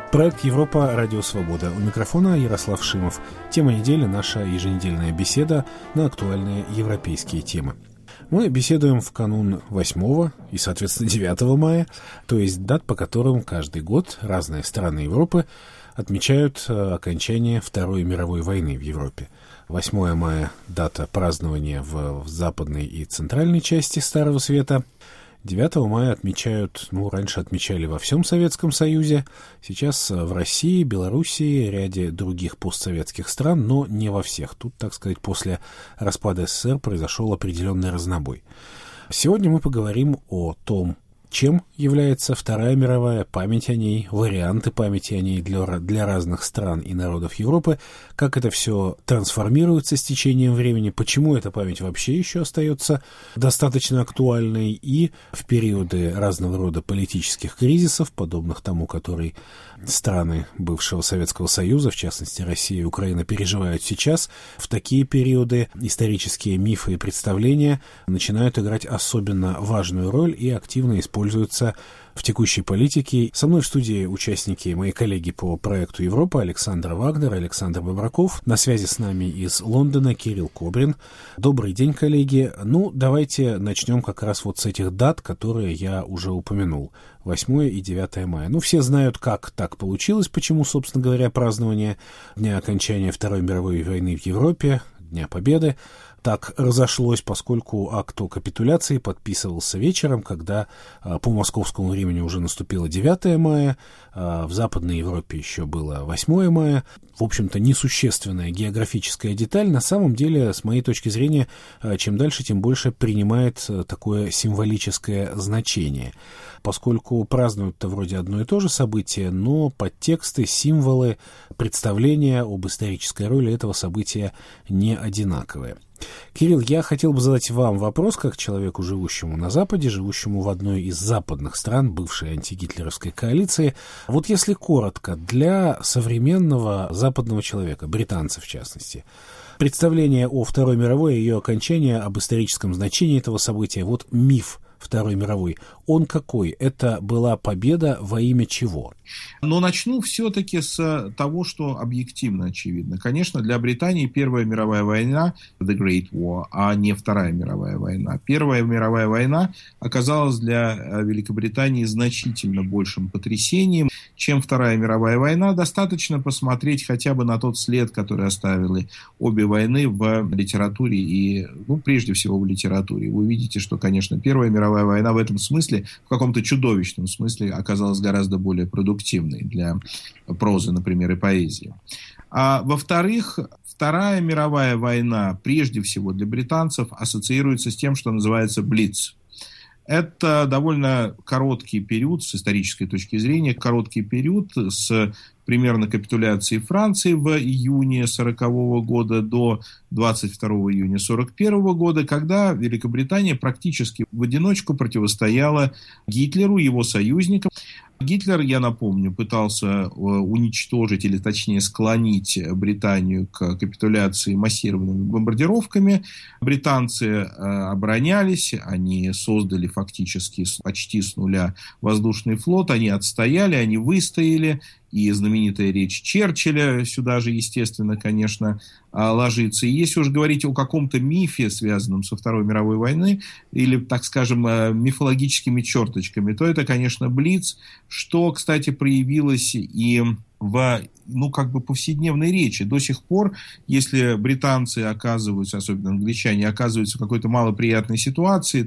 Проект «Европа. Радио Свобода». У микрофона Ярослав Шимов. Тема недели – наша еженедельная беседа на актуальные европейские темы. Мы беседуем в канун 8 и, соответственно, 9 мая, то есть дат, по которым каждый год разные страны Европы отмечают окончание Второй мировой войны в Европе. 8 мая – дата празднования в западной и центральной части Старого Света. 9 мая отмечают, раньше отмечали во всем Советском Союзе, сейчас в России, Белоруссии, ряде других постсоветских стран, но не во всех. Тут, так сказать, после распада СССР произошел определенный разнобой. Сегодня мы поговорим о том, чем является Вторая мировая, память о ней, варианты памяти о ней для разных стран и народов Европы, как это все трансформируется с течением времени, почему эта память вообще еще остается достаточно актуальной и в периоды разного рода политических кризисов, подобных тому, который страны бывшего Советского Союза, в частности Россия и Украина, переживают сейчас, в такие периоды исторические мифы и представления начинают играть особенно важную роль и активно используются в текущей политике. Со мной в студии участники, мои коллеги по проекту «Европа» Александр Вагнер, Александр Бобраков. На связи с нами из Лондона Кирилл Кобрин. Добрый день, коллеги. Давайте начнем как раз вот с этих дат, которые я уже упомянул. 8 и 9 мая. Все знают, как так получилось, почему, собственно говоря, празднование дня окончания Второй мировой войны в Европе, Дня Победы, так разошлось, поскольку акт о капитуляции подписывался вечером, когда по московскому времени уже наступило 9 мая, в Западной Европе еще было 8 мая. В общем-то, несущественная географическая деталь, на самом деле, с моей точки зрения, чем дальше, тем больше принимает такое символическое значение, поскольку празднуют-то вроде одно и то же событие, но подтексты, символы, представления об исторической роли этого события не одинаковые. Кирилл, я хотел бы задать вам вопрос, как человеку, живущему на Западе, живущему в одной из западных стран бывшей антигитлеровской коалиции. Вот если коротко, для современного западного человека, британца в частности, представление о Второй мировой и ее окончании, об историческом значении этого события, вот миф Второй мировой, он какой? Это была победа во имя чего? Но начну все-таки с того, что объективно очевидно. Конечно, для Британии Первая мировая война, The Great War, а не Вторая мировая война. Первая мировая война оказалась для Великобритании значительно большим потрясением, чем Вторая мировая война. Достаточно посмотреть хотя бы на тот след, который оставили обе войны в литературе и, прежде всего в литературе. Вы увидите, что, конечно, Первая мировая война в этом смысле, в каком-то чудовищном смысле, оказалась гораздо более продуктивной для прозы, например, и поэзии. А во-вторых, Вторая мировая война, прежде всего для британцев, ассоциируется с тем, что называется «блиц». Это довольно короткий период, с исторической точки зрения, короткий период с примерно капитуляции Франции в июне 1940 года до 22 июня 1941 года, когда Великобритания практически в одиночку противостояла Гитлеру, его союзникам. Гитлер, я напомню, пытался уничтожить, или точнее склонить Британию к капитуляции массированными бомбардировками. Британцы оборонялись, они создали фактически почти с нуля воздушный флот, они отстояли, они выстояли. И знаменитая речь Черчилля сюда же, естественно, конечно, ложится. И если уж говорить о каком-то мифе, связанном со Второй мировой войной, или, так скажем, мифологическими черточками, то это, конечно, блиц, что, кстати, проявилось и в повседневной речи. До сих пор, если британцы оказываются, особенно англичане, оказываются в какой-то малоприятной ситуации,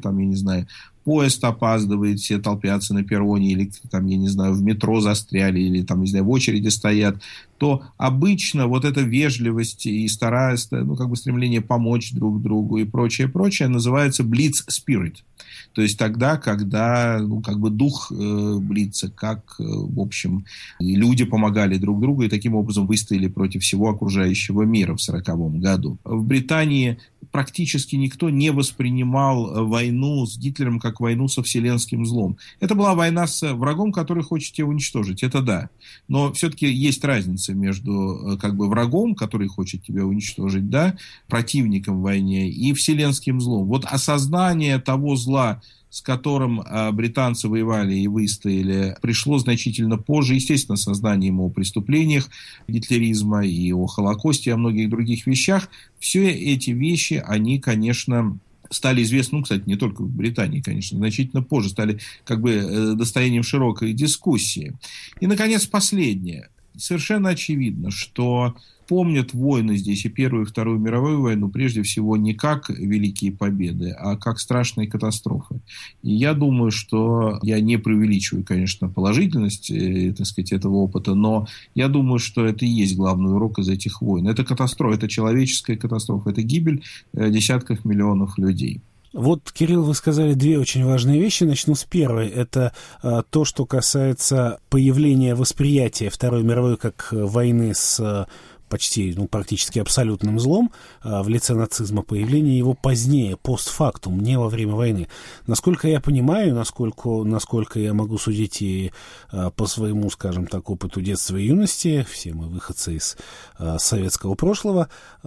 поезд опаздывает, все толпятся на перроне, или, в метро застряли, или, в очереди стоят, то обычно вот эта вежливость и стремление помочь друг другу и прочее, называется blitz spirit. То есть тогда, когда, дух блица, как, в общем, люди помогали друг другу и таким образом выстояли против всего окружающего мира в 1940 году. В Британии практически никто не воспринимал войну с Гитлером как войну со вселенским злом. Это была война с врагом, который хочет тебя уничтожить, это да. Но все-таки есть разница между врагом, который хочет тебя уничтожить, противником в войне, и вселенским злом. Вот осознание того зла, с которым британцы воевали и выстояли, пришло значительно позже. Естественно, со знанием о преступлениях гитлеризма и о Холокосте, и о многих других вещах. Все эти вещи, они, конечно, стали известны, кстати, не только в Британии, конечно, значительно позже, стали как бы достоянием широкой дискуссии. И, наконец, последнее. Совершенно очевидно, что помнят войны здесь и Первую, и Вторую мировую войну прежде всего не как великие победы, а как страшные катастрофы. И я думаю, что я не преувеличиваю, конечно, положительность, так сказать, этого опыта, но я думаю, что это и есть главный урок из этих войн. Это катастрофа, это человеческая катастрофа, это гибель десятков миллионов людей. Вот, Кирилл, вы сказали две очень важные вещи. Начну с первой. Это то, что касается появления восприятия Второй мировой как войны с почти, практически абсолютным злом в лице нацизма, появление его позднее, постфактум, не во время войны. Насколько я понимаю, насколько я могу судить и по своему, скажем так, опыту детства и юности, все мы выходцы из советского прошлого,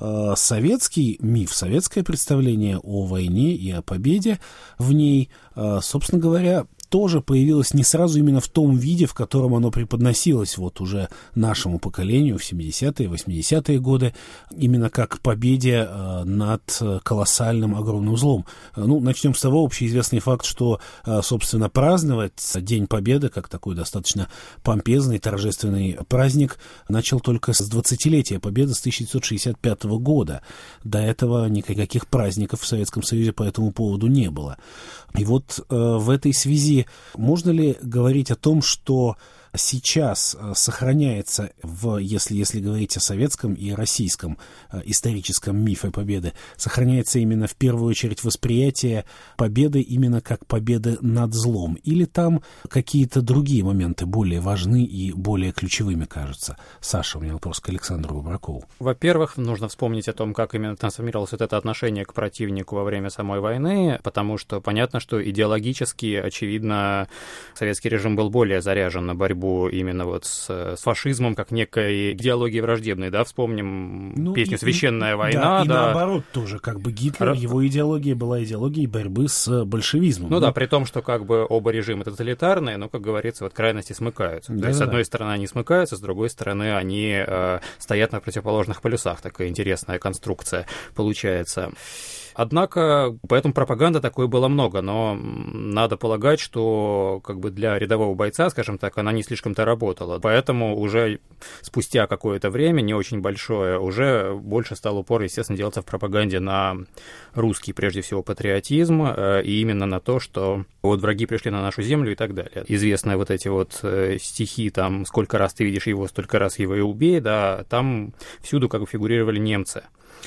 советский миф, советское представление о войне и о победе в ней, собственно говоря, тоже появилось не сразу именно в том виде, в котором оно преподносилось вот уже нашему поколению в 70-е, 80-е годы, именно как победе над колоссальным, огромным злом. Начнем с того, общеизвестный факт, что, собственно, праздновать День Победы, как такой достаточно помпезный, торжественный праздник, начал только с 20-летия Победы с 1965 года. До этого никаких праздников в Советском Союзе по этому поводу не было. И вот в этой связи можно ли говорить о том, что сейчас сохраняется, если говорить о советском и российском историческом мифе победы, сохраняется именно в первую очередь восприятие победы именно как победы над злом? Или там какие-то другие моменты более важны и более ключевыми кажутся? Саша, у меня вопрос к Александру Бобракову. Во-первых, нужно вспомнить о том, как именно трансформировалось вот это отношение к противнику во время самой войны, потому что понятно, что идеологически, очевидно, советский режим был более заряжен на борьбу именно вот с фашизмом, как некой идеологией враждебной, да, вспомним песню «Священная война». И наоборот тоже, как бы Гитлер, его идеология была идеологией борьбы с большевизмом. При том, что как бы оба режима тоталитарные, но, как говорится, вот крайности смыкаются. То есть, с одной стороны, они смыкаются, с другой стороны, они стоят на противоположных полюсах. Такая интересная конструкция получается. Однако, поэтому пропаганды такой было много, но надо полагать, что как бы для рядового бойца, скажем так, она не слишком-то работала. Поэтому уже спустя какое-то время, не очень большое, уже больше стал упор, естественно, делаться в пропаганде на русский, прежде всего, патриотизм, и именно на то, что вот враги пришли на нашу землю и так далее. Известные вот эти вот стихи, там, сколько раз ты видишь его, столько раз его и убей, да, там всюду как бы фигурировали немцы.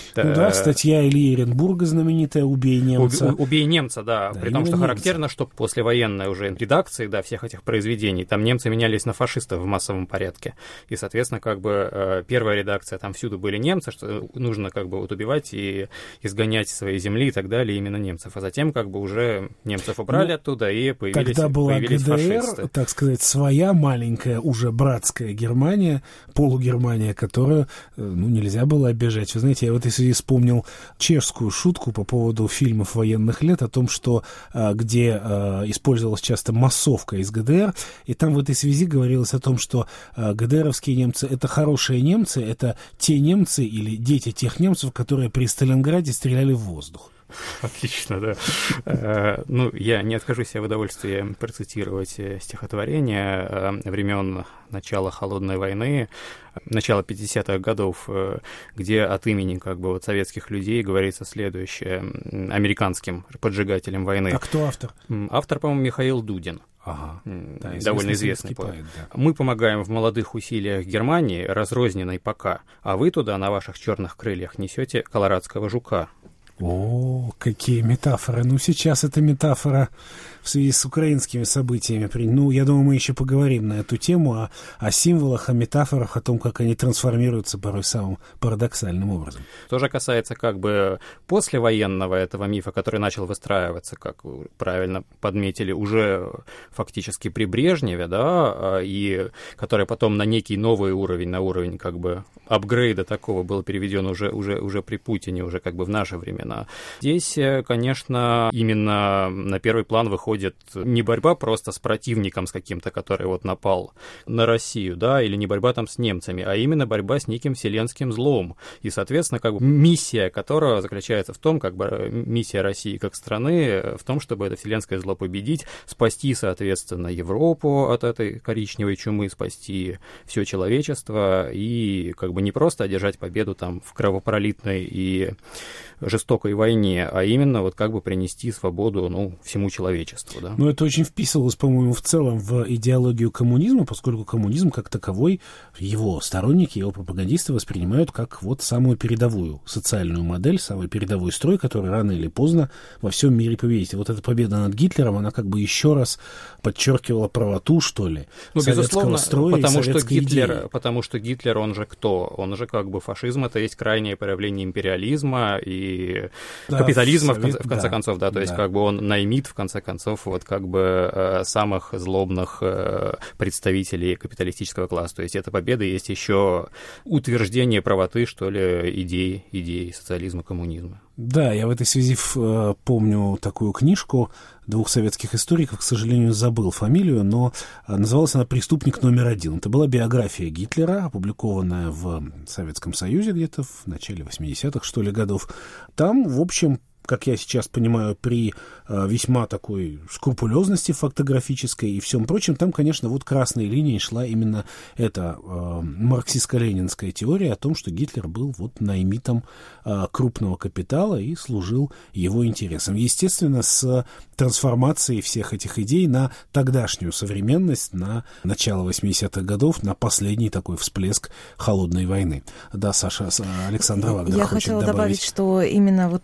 Статья Ильи Эренбурга знаменитая «Убей немца». «Убей немца», да. При том, что характерно, что послевоенной уже редакции, да, всех этих произведений, там немцы менялись на фашистов в массовом порядке. И, соответственно, как бы первая редакция, там всюду были немцы, что нужно как бы вот убивать и изгонять с своей земли и так далее именно немцев. А затем как бы уже немцев убрали оттуда и появились фашисты. Тогда была ГДР, так сказать, своя маленькая уже братская Германия, полугермания, которую нельзя было обижать. Вы знаете, я в этой связи вспомнил чешскую шутку по поводу фильмов военных лет о том, что где использовалась часто массовка из ГДР, и там в этой связи говорилось о том, что ГДРовские немцы — это хорошие немцы, это те немцы или дети тех немцев, которые при Сталинграде стреляли в воздух. Отлично, да. Я не откажу себе в удовольствии процитировать стихотворение времен начала Холодной войны, начала 50-х годов, где от имени как бы вот советских людей говорится следующее американским поджигателем войны. А кто автор? Автор, по-моему, Михаил Дудин. Ага, да, довольно известный поэт. Да. Мы помогаем в молодых усилиях Германии, разрозненной пока, а вы туда на ваших черных крыльях несете колорадского жука. О, какие метафоры. Сейчас эта метафора в в связи с украинскими событиями. Ну, я думаю, мы еще поговорим на эту тему, о символах, о метафорах, о том, как они трансформируются порой самым парадоксальным образом. Тоже касается как бы послевоенного этого мифа, который начал выстраиваться, как вы правильно подметили, уже фактически при Брежневе, да, и который потом на некий новый уровень, на уровень как бы апгрейда такого был переведен уже при Путине, уже как бы в наши времена. Здесь, конечно, именно на первый план выходит не борьба просто с противником, с каким-то, который вот напал на Россию, да, или не борьба там с немцами, а именно борьба с неким вселенским злом. И, соответственно, как бы миссия которого заключается в том, как бы миссия России как страны, в том, чтобы это вселенское зло победить, спасти, соответственно, Европу от этой коричневой чумы, спасти все человечество и как бы не просто одержать победу там в кровопролитной и жестокой войне, а именно вот как бы принести свободу, ну, всему человечеству, да. Ну, это очень вписывалось, по-моему, в целом в идеологию коммунизма, поскольку коммунизм как таковой, его сторонники, его пропагандисты воспринимают как вот самую передовую социальную модель, самый передовой строй, который рано или поздно во всем мире победит. И вот эта победа над Гитлером, она как бы еще раз подчеркивала правоту, что ли, ну, советского строя потому и советской идеи. Потому что Гитлер, он же кто? Он же как бы фашизм, это есть крайнее проявление империализма и капитализма, в конце концов, да, то есть как бы он наймит, в конце концов, вот как бы самых злобных представителей капиталистического класса, то есть эта победа есть еще утверждение правоты, что ли, идей социализма, коммунизма. Да, я в этой связи помню такую книжку двух советских историков, к сожалению, забыл фамилию, но называлась она «Преступник номер один». Это была биография Гитлера, опубликованная в Советском Союзе где-то в начале 80-х, что ли, годов. Там, в общем, как я сейчас понимаю, при весьма такой скрупулезности фактографической и всем прочем, там, конечно, вот красной линией шла именно эта марксистско-ленинская теория о том, что Гитлер был вот наймитом крупного капитала и служил его интересам. Естественно, с трансформацией всех этих идей на тогдашнюю современность, на начало 80-х годов, на последний такой всплеск холодной войны. Да, Саша, Александра Вагнер Я хочет хотела добавить, что именно вот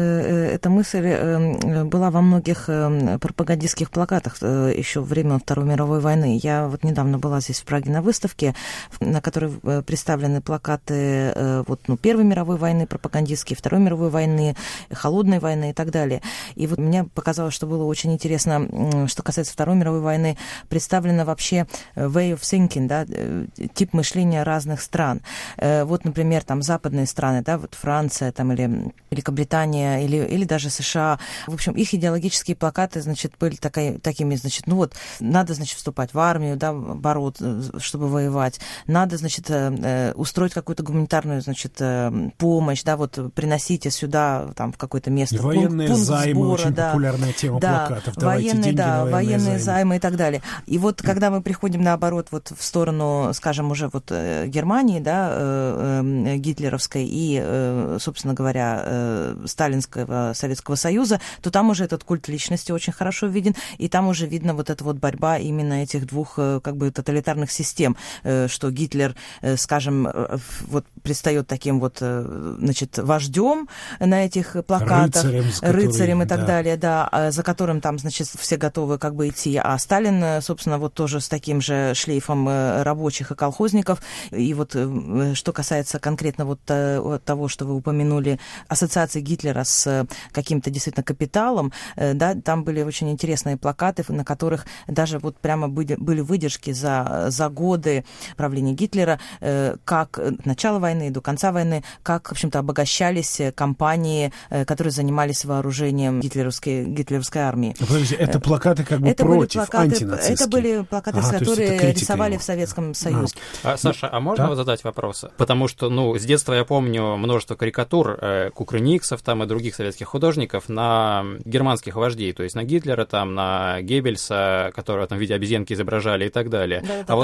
эта мысль была во многих пропагандистских плакатах еще во время Второй мировой войны. Я вот недавно была здесь в Праге на выставке, на которой представлены плакаты Первой мировой войны пропагандистские, Второй мировой войны, Холодной войны и так далее. И вот мне показалось, что было очень интересно, что касается Второй мировой войны, представлено вообще way of thinking, да, тип мышления разных стран. Вот, например, там западные страны, да, вот Франция там, или Великобритания, или даже США. В общем, их идеологические плакаты, значит, были такими, значит, ну вот, надо, значит, вступать в армию, да, бороться, чтобы воевать. Надо, значит, устроить какую-то гуманитарную, значит, помощь, да, вот, приносите сюда, там, в какое-то место. Военные займы, сбора, очень да, популярная тема плакатов. Давайте деньги на военные займы и так далее. И вот, когда мы приходим, наоборот, вот в сторону, скажем, уже вот Германии, да, гитлеровской и, собственно говоря, Сталинского Советского Союза, то там уже этот культ личности очень хорошо виден, и там уже видно вот эта вот борьба именно этих двух как бы тоталитарных систем, что Гитлер, скажем, вот предстает таким вот, значит, вождем на этих плакатах, рыцарем и так далее, да, за которым там, значит, все готовы как бы идти, а Сталин, собственно, вот тоже с таким же шлейфом рабочих и колхозников. И вот что касается конкретно вот того, что вы упомянули, ассоциации Гитлера с каким-то действительно капиталом, да, там были очень интересные плакаты, на которых даже вот прямо были выдержки за годы правления Гитлера, как начало войны до конца войны, как, в общем-то, обогащались компании, которые занимались вооружением гитлеровской армии. Подождите, это плакаты как бы это против, антинацистские? Это были плакаты, которые рисовали в Советском Союзе. Саша, а можно задать вопрос? Потому что, ну, с детства я помню множество карикатур Кукрыниксов там и других советских художников на германских вождей, то есть на Гитлера, там, на Геббельса, которого там в виде обезьянки изображали и так далее. Да,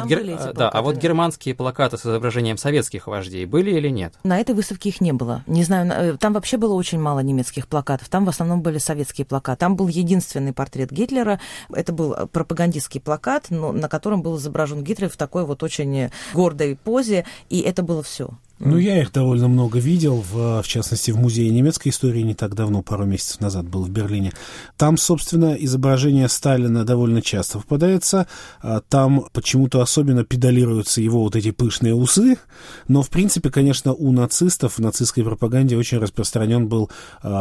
а вот германские плакаты с изображением советских вождей были или нет? На этой выставке их не было. Не знаю, там вообще было очень мало немецких плакатов, там в основном были советские плакаты. Там был единственный портрет Гитлера, это был пропагандистский плакат, на котором был изображен Гитлер в такой вот очень гордой позе, и это было все. Ну, я их довольно много видел, в частности, в Музее немецкой истории не так давно, пару месяцев назад был в Берлине. Там, собственно, изображение Сталина довольно часто попадается. Там почему-то особенно педалируются его вот эти пышные усы. Но, в принципе, конечно, у нацистов в нацистской пропаганде очень распространен был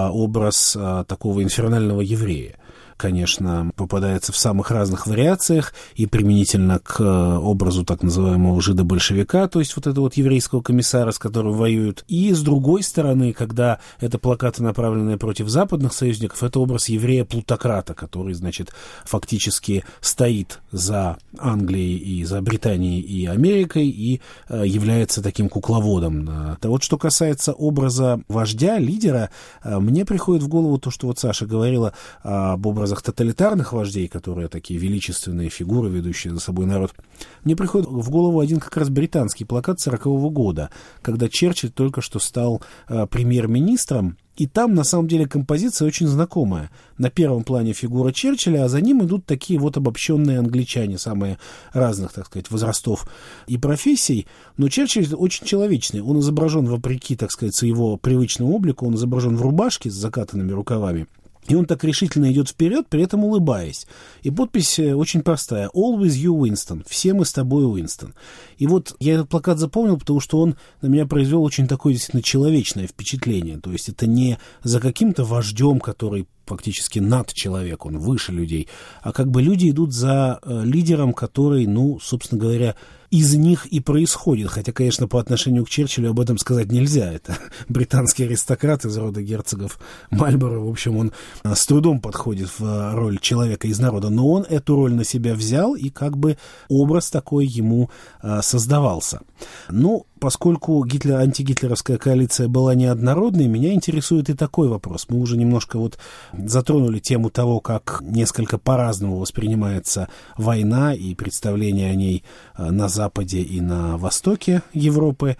образ такого инфернального еврея. Конечно, попадается в самых разных вариациях и применительно к образу так называемого жидо-большевика, то есть вот этого вот еврейского комиссара, с которым воюют. И с другой стороны, когда это плакаты, направленные против западных союзников, это образ еврея-плутократа, который, значит, фактически стоит за Англией и за Британией и Америкой и является таким кукловодом. А вот что касается образа вождя, лидера, мне приходит в голову то, что вот Саша говорила об образе тоталитарных вождей, которые такие величественные фигуры, ведущие за собой народ. Мне приходит в голову один как раз британский плакат 40-го года, когда Черчилль только что стал премьер-министром, и там, на самом деле, композиция очень знакомая. На первом плане фигура Черчилля, а за ним идут такие вот обобщенные англичане, самые разных, так сказать, возрастов и профессий. Но Черчилль очень человечный. Он изображен, вопреки, так сказать, своего привычному облику, он изображен в рубашке с закатанными рукавами. И он так решительно идет вперед, при этом улыбаясь. И подпись очень простая. «Always you, Winston». «Все мы с тобой, Уинстон». И вот я этот плакат запомнил, потому что он на меня произвел очень такое действительно человечное впечатление. То есть это не за каким-то вождем, который фактически над человеком, он выше людей, а как бы люди идут за лидером, который, ну, собственно говоря, из них и происходит. Хотя, конечно, по отношению к Черчиллю об этом сказать нельзя. Это британский аристократ из рода герцогов Мальборо. В общем, он с трудом подходит в роль человека из народа. Но он эту роль на себя взял, и как бы образ такой ему создавался. Ну, поскольку антигитлеровская коалиция была неоднородной, меня интересует и такой вопрос. Мы уже немножко вот затронули тему того, как несколько по-разному воспринимается война и представление о ней на Западе и на Востоке Европы.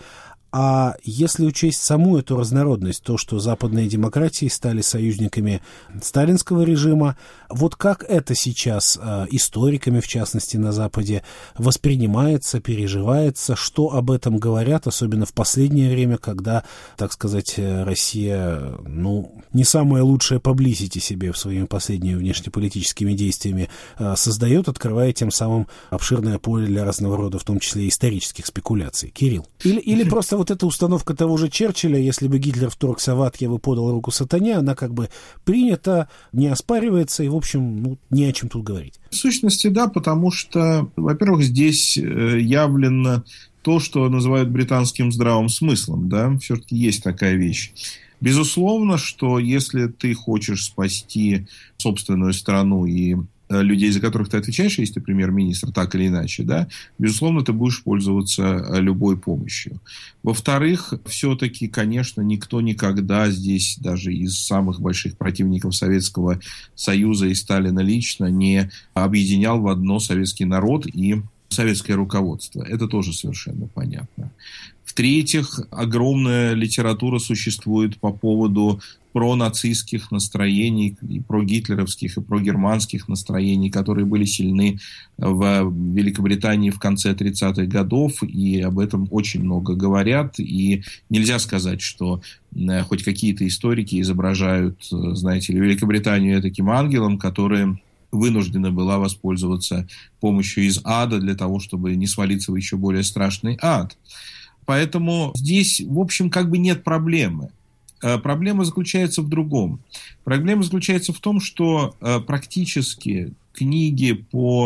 А если учесть саму эту разнородность, то, что западные демократии стали союзниками сталинского режима, вот как это сейчас историками, в частности, на Западе воспринимается, переживается, что об этом говорят, особенно в последнее время, когда, так сказать, Россия, ну, не самое лучшее паблисити себе своими последними внешнеполитическими действиями создает, открывая тем самым обширное поле для разного рода, в том числе исторических спекуляций. Кирилл? Или просто вот эта установка того же Черчилля, если бы Гитлер вторгся в ад, я бы подал руку сатане, она как бы принята, не оспаривается, и, в общем, ну, не о чем тут говорить. В сущности, да, потому что, во-первых, здесь явлено то, что называют британским здравым смыслом, да, все-таки есть такая вещь. Безусловно, что если ты хочешь спасти собственную страну и людей, за которых ты отвечаешь, если ты премьер-министр, так или иначе, да, безусловно, ты будешь пользоваться любой помощью. Во-вторых, все-таки, конечно, никто никогда здесь, даже из самых больших противников Советского Союза и Сталина лично, не объединял в одно советский народ и советское руководство. Это тоже совершенно понятно. В-третьих, огромная литература существует по поводу пронацистских настроений, и прогитлеровских, и прогерманских настроений, которые были сильны в Великобритании в конце 30-х годов, и об этом очень много говорят, и нельзя сказать, что хоть какие-то историки изображают, знаете ли, Великобританию таким ангелом, который вынуждена была воспользоваться помощью из ада для того, чтобы не свалиться в еще более страшный ад. Поэтому здесь, в общем, как бы нет проблемы. Проблема заключается в другом. Проблема заключается в том, что практически книги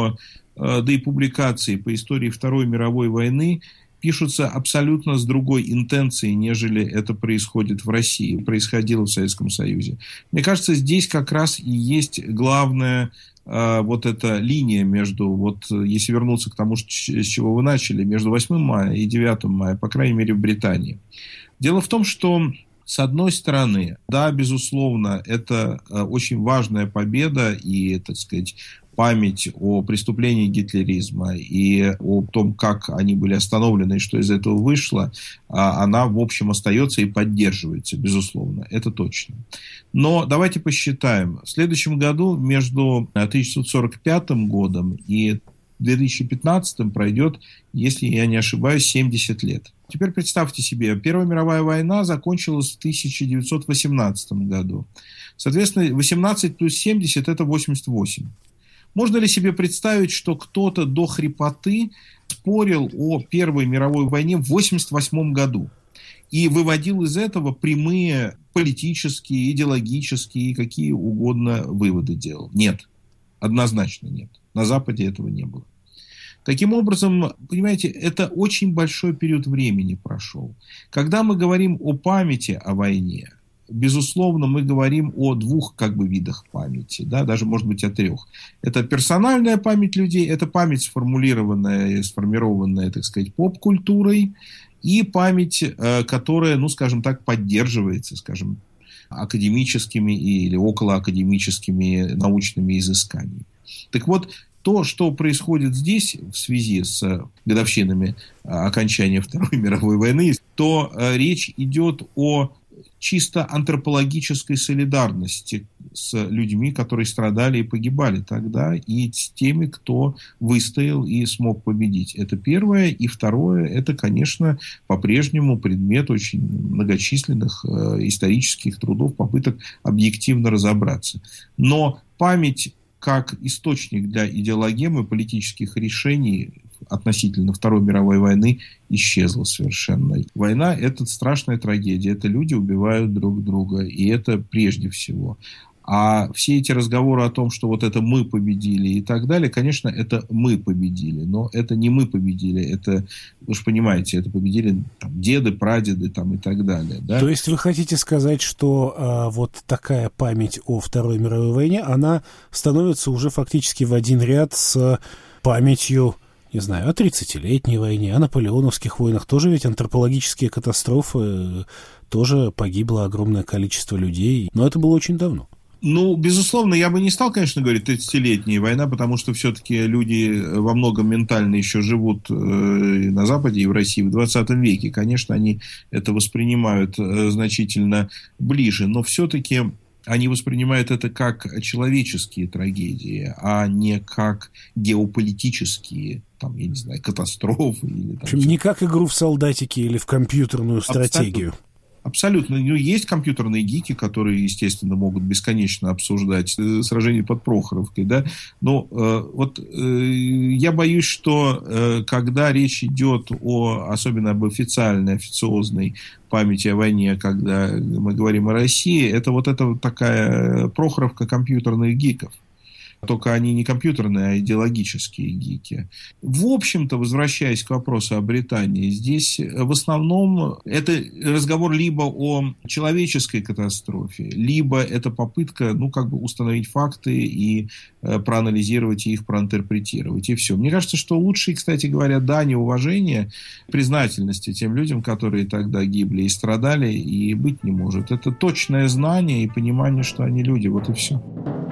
да и публикации по истории Второй мировой войны пишутся абсолютно с другой интенцией, нежели это происходит в России, происходило в Советском Союзе. Мне кажется, здесь как раз и есть главная вот эта линия между, вот если вернуться к тому, с чего вы начали, между 8 мая и 9 мая, по крайней мере, в Британии. Дело в том, что, с одной стороны, да, безусловно, это очень важная победа и, так сказать, память о преступлении гитлеризма и о том, как они были остановлены и что из этого вышло, она, в общем, остается и поддерживается, безусловно, это точно. Но давайте посчитаем. В следующем году между 1945 годом и в 2015 пройдет, если я не ошибаюсь, 70 лет. Теперь представьте себе, Первая мировая война закончилась в 1918 году. Соответственно, 18 плюс 70 – это 88. Можно ли себе представить, что кто-то до хрипоты спорил о Первой мировой войне в 1988 году и выводил из этого прямые политические, идеологические и какие угодно выводы делал? Нет, однозначно нет. На Западе этого не было. Таким образом, понимаете, это очень большой период времени прошел. Когда мы говорим о памяти о войне, безусловно, мы говорим о двух видах памяти, да, даже, может быть, о трех. Это персональная память людей, это память, сформулированная, сформированная, так сказать, поп-культурой, и память, которая, поддерживается, академическими или околоакадемическими научными изысканиями. Так вот, то, что происходит здесь в связи с годовщинами окончания Второй мировой войны, то речь идет о чисто антропологической солидарности с людьми, которые страдали и погибали тогда, и с теми, кто выстоял и смог победить. Это первое. И второе, это, конечно, по-прежнему предмет очень многочисленных исторических трудов, попыток объективно разобраться. Но память как источник для идеологемы политических решений относительно Второй мировой войны исчезла совершенно. Война – это страшная трагедия, это люди убивают друг друга, и это прежде всего. А все эти разговоры о том, что вот это мы победили и так далее, конечно, это мы победили, но это не мы победили, это, вы же понимаете, это победили деды, прадеды и так далее. Да? То есть вы хотите сказать, что вот такая память о Второй мировой войне, она становится уже фактически в один ряд с памятью, не знаю, о 30-летней войне, о наполеоновских войнах, тоже ведь антропологические катастрофы, тоже погибло огромное количество людей, но это было очень давно. Безусловно, я бы не стал, конечно, говорить 30-летняя война, потому что все-таки люди во многом ментально еще живут на Западе и в России в 20 веке. Конечно, они это воспринимают значительно ближе, но все-таки они воспринимают это как человеческие трагедии, а не как геополитические, катастрофы. Или, в общем, не как игру в солдатики или в компьютерную стратегию. Абсолютно. Есть компьютерные гики, которые, естественно, могут бесконечно обсуждать сражение под Прохоровкой, да. Но я боюсь, что когда речь идет особенно об официозной памяти о войне, когда мы говорим о России, это такая Прохоровка компьютерных гиков. Только они не компьютерные, а идеологические гики. В общем-то, возвращаясь к вопросу о Британии, здесь в основном это разговор либо о человеческой катастрофе, либо это попытка, установить факты и проанализировать их, проинтерпретировать, и все. Мне кажется, что лучше, кстати говоря, дань уважения, признательности тем людям, которые тогда гибли и страдали, и быть не может. Это точное знание и понимание, что они люди, вот и все.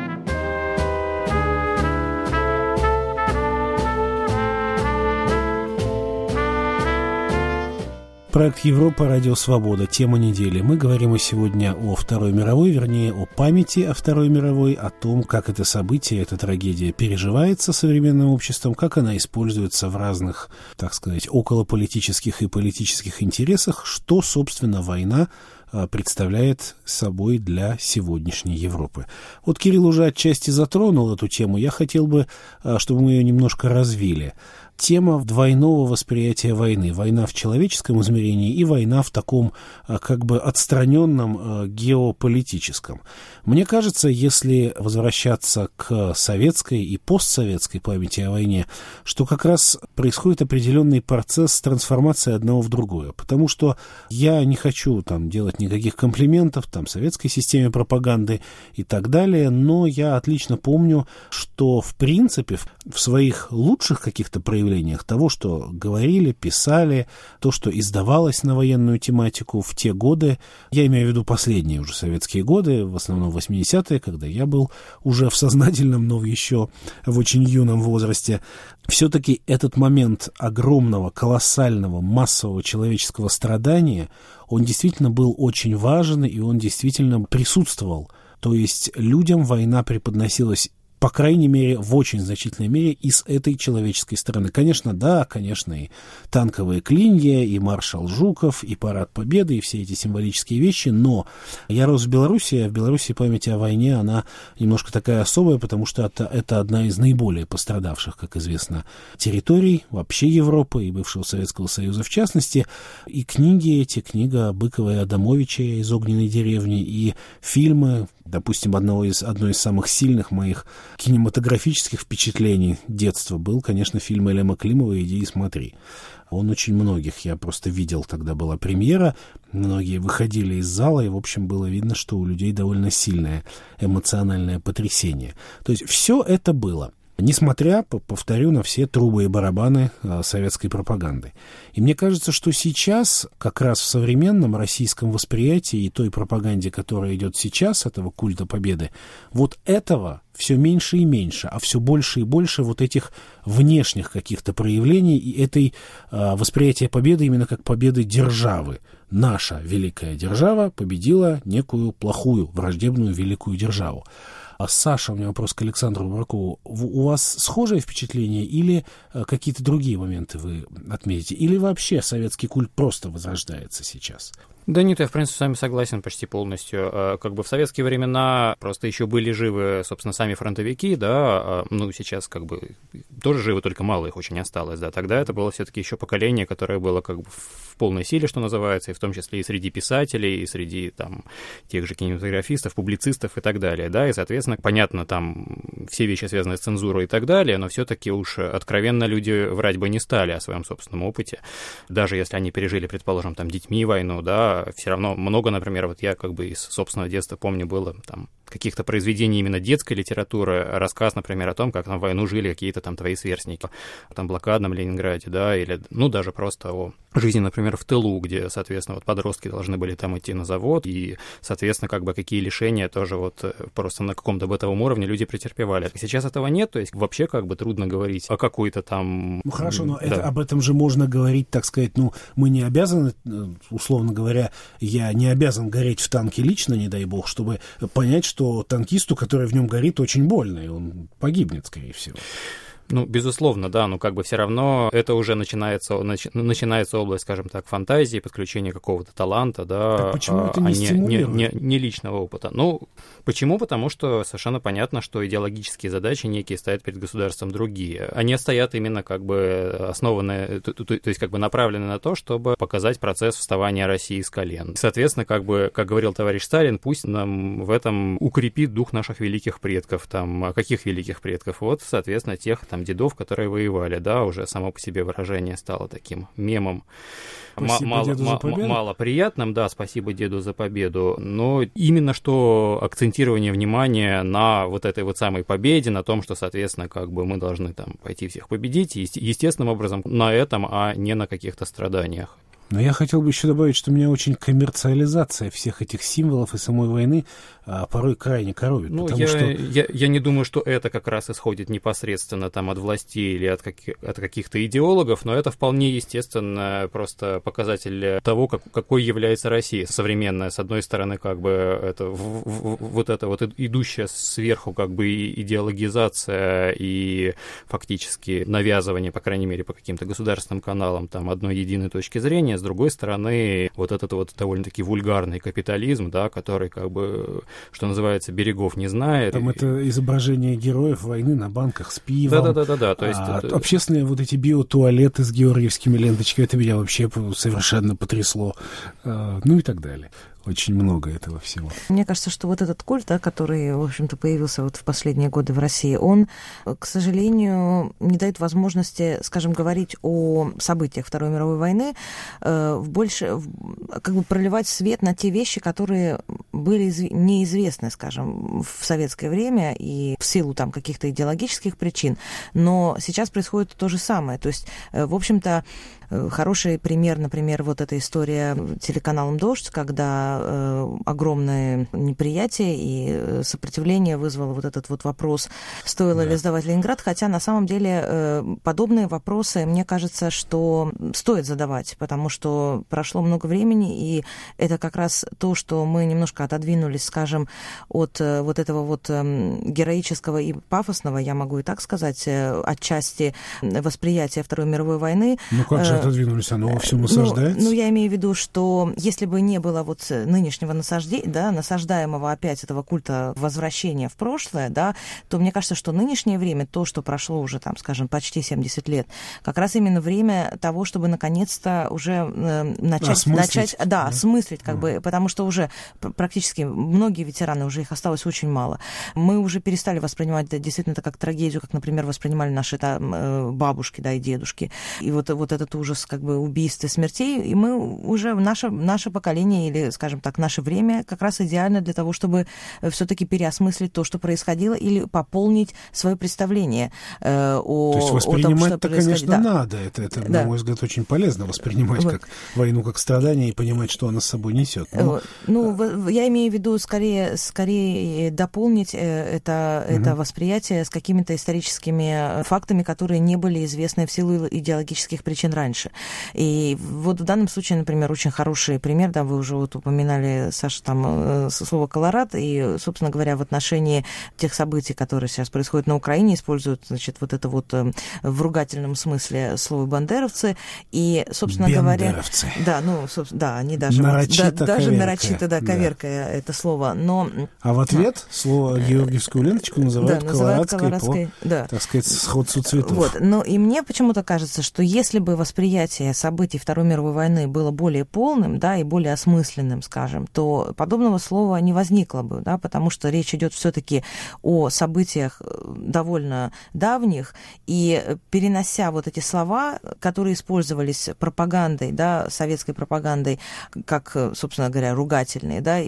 Проект «Европа. Радио Свобода». Тема недели. Мы говорим сегодня о Второй мировой, вернее, о памяти о Второй мировой, о том, как это событие, эта трагедия переживается современным обществом, как она используется в разных, так сказать, околополитических и политических интересах, что, собственно, война представляет собой для сегодняшней Европы. Вот Кирилл уже отчасти затронул эту тему. Я хотел бы, чтобы мы ее немножко развили. Тема двойного восприятия войны. Война в человеческом измерении и война в таком отстраненном геополитическом. Мне кажется, если возвращаться к советской и постсоветской памяти о войне, что как раз происходит определенный процесс трансформации одного в другое. Потому что я не хочу делать никаких комплиментов советской системе пропаганды и так далее, но я отлично помню, что в принципе в своих лучших каких-то проявлениях того, что говорили, писали, то, что издавалось на военную тематику в те годы, я имею в виду последние уже советские годы, в основном 80-е, когда я был уже в сознательном, но еще в очень юном возрасте, все-таки этот момент огромного, колоссального, массового человеческого страдания, он действительно был очень важен, и он действительно присутствовал. То есть людям война преподносилась по крайней мере, в очень значительной мере и с этой человеческой стороны. Конечно, да, конечно, и танковые клинья, и маршал Жуков, и парад Победы, и все эти символические вещи, но я рос в Беларуси, а в Беларуси память о войне, она немножко такая особая, потому что это одна из наиболее пострадавших, как известно, территорий вообще Европы и бывшего Советского Союза в частности. И книги эти, книга Быкова и Адамовича из «Огненной деревни», и фильмы, допустим, одно из самых сильных моих кинематографических впечатлений детства был, конечно, фильм Элема Климова «Иди и смотри». Он очень многих, я просто видел, тогда была премьера, многие выходили из зала, и, в общем, было видно, что у людей довольно сильное эмоциональное потрясение. То есть все это было. Несмотря, повторю, на все трубы и барабаны советской пропаганды. И мне кажется, что сейчас, как раз в современном российском восприятии и той пропаганде, которая идет сейчас, этого культа победы, вот этого все меньше и меньше, а все больше и больше вот этих внешних каких-то проявлений и этой восприятия победы именно как победы державы. Наша великая держава победила некую плохую, враждебную великую державу. А Саша, у меня вопрос к Александру Буракову. У вас схожее впечатление или какие-то другие моменты вы отметите? Или вообще советский культ просто возрождается сейчас? Да нет, я, в принципе, с вами согласен почти полностью. Как бы в советские времена просто еще были живы, собственно, сами фронтовики, да, ну, сейчас как бы тоже живы, только мало их очень осталось, да. Тогда это было все-таки еще поколение, которое было как бы в полной силе, что называется, и в том числе и среди писателей, и среди там тех же кинематографистов, публицистов и так далее, да, и, соответственно, понятно, там все вещи, связанные с цензурой и так далее, но все-таки уж откровенно люди врать бы не стали о своем собственном опыте, даже если они пережили, предположим, там, детьми войну, да, все равно много, например, вот я как бы из собственного детства помню, было там каких-то произведений именно детской литературы, рассказ, например, о том, как там в войну жили какие-то там твои сверстники, там в блокадном Ленинграде, да, или, ну, даже просто о жизни, например, в тылу, где, соответственно, вот подростки должны были там идти на завод, и, соответственно, как бы какие лишения тоже вот просто на каком-то бытовом уровне люди претерпевали. Сейчас этого нет, то есть вообще как бы трудно говорить о какой-то там... Ну, хорошо, но да. Об этом же можно говорить, так сказать, ну, мы не обязаны, условно говоря, я не обязан гореть в танке лично, не дай бог, чтобы понять, что танкисту, который в нем горит, очень больно, и он погибнет, скорее всего. Ну, безусловно, да, но как бы все равно это уже начинается область, скажем так, фантазии, подключения какого-то таланта, да, так почему это не личного опыта. Ну, почему? Потому что совершенно понятно, что идеологические задачи некие стоят перед государством другие. Они стоят именно как бы основанные, то есть как бы направлены на то, чтобы показать процесс вставания России с колен. Соответственно, как бы, как говорил товарищ Сталин, пусть нам в этом укрепит дух наших великих предков. Там, а каких великих предков? Вот, соответственно, тех там дедов, которые воевали, да, уже само по себе выражение стало таким мемом. Мало приятным, да, спасибо деду за победу, но именно что акцентирование внимания на вот этой вот самой победе, на том, что, соответственно, как бы мы должны там пойти всех победить, и естественным образом на этом, а не на каких-то страданиях. Но я хотел бы еще добавить, что меня очень коммерциализация всех этих символов и самой войны порой крайне коробит. Ну, я не думаю, что это как раз исходит непосредственно там от властей или от каких-то идеологов, но это вполне естественно просто показатель того, какой является Россия современная. С одной стороны, как бы это вот эта вот идущая сверху как бы идеологизация и фактически навязывание, по крайней мере, по каким-то государственным каналам там одной единой точки зрения. С другой стороны, вот этот вот довольно-таки вульгарный капитализм, да, который как бы, что называется, берегов не знает. Там это изображение героев войны на банках с пивом. Да. То есть общественные вот эти биотуалеты с георгиевскими ленточками, это меня вообще совершенно потрясло. Ну и так далее. Очень много этого всего. Мне кажется, что вот этот культ, да, который, в общем-то, появился вот в последние годы в России, он, к сожалению, не дает возможности, скажем, говорить о событиях Второй мировой войны, больше как бы проливать свет на те вещи, которые были неизвестны, скажем, в советское время и в силу там каких-то идеологических причин. Но сейчас происходит то же самое. То есть, в общем-то, Хороший пример, например, вот эта история телеканалом «Дождь», когда огромное неприятие и сопротивление вызвало вот этот вот вопрос, стоило ли сдавать Ленинград, хотя на самом деле подобные вопросы, мне кажется, что стоит задавать, потому что прошло много времени, и это как раз то, что мы немножко отодвинулись, скажем, от вот этого вот героического и пафосного, я могу и так сказать, отчасти восприятия Второй мировой войны. Ну как же отодвинулись? Оно во всем насаждается? Ну, я имею в виду, что если бы не было вот нынешнего насаждаемого опять этого культа возвращения в прошлое, да, то мне кажется, что нынешнее время, то, что прошло уже, там, скажем, почти 70 лет, как раз именно время того, чтобы наконец-то уже начать осмыслить, как бы, потому что уже практически многие ветераны, уже их осталось очень мало. Мы уже перестали воспринимать действительно это как трагедию, как, например, воспринимали наши бабушки, да, и дедушки. И вот этот ужас, как бы, убийств и смертей, и мы уже, наше поколение, или, скажем так, наше время как раз идеально для того, чтобы все-таки переосмыслить то, что происходило, или пополнить свое представление о том, что происходило. То есть воспринимать-то, конечно, надо. Это, да, на мой взгляд, очень полезно воспринимать как войну, как страдание, и понимать, что она с собой несет. Я имею в виду скорее дополнить это восприятие с какими-то историческими фактами, которые не были известны в силу идеологических причин раньше. И вот в данном случае, например, очень хороший пример, да, вы уже вот упоминали, Саша, там слово «колорад», и, собственно говоря, в отношении тех событий, которые сейчас происходят на Украине, используют, значит, вот это вот в ругательном смысле слово «бандеровцы», и, собственно говоря... Да, они даже нарочито, коверкая это слово, но... А в ответ слово «георгиевскую ленточку» называют колорадской, так сказать, сходству цветов. Вот. Но и мне почему-то кажется, что если бы восприятие событий Второй мировой войны было более полным, да, и более осмысленным, скажем, то подобного слова не возникло бы, да, потому что речь идет все-таки о событиях довольно давних, и перенося вот эти слова, которые использовались пропагандой, да, советской пропагандой, как, собственно говоря, ругательные, да,